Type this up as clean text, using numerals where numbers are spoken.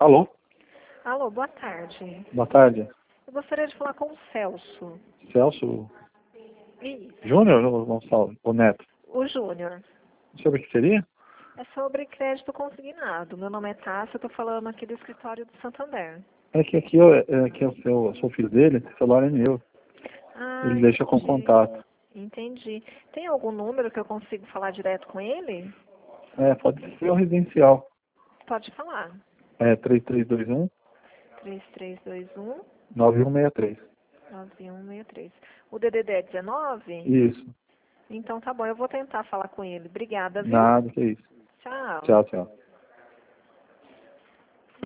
Alô? Alô, boa tarde. Boa tarde. Eu gostaria de falar com o Celso. Celso Isso, Júnior ou Gonçalves? Ou Neto? o Júnior. Sobre o que seria? É sobre crédito consignado. Meu nome é Tássia, eu estou falando aqui do escritório do Santander. É que aqui, aqui eu sou filho dele, o celular é meu. Ah, Ele deixa com entendi. contato. Entendi. Tem algum número que eu consigo falar direto com ele? Pode ser o residencial. Pode falar. É 3321 3321 9163. 9163. O DDD é 19? Isso. Então tá bom, eu vou tentar falar com ele. Obrigada, viu? Nada, que isso. Tchau. Tchau, tchau.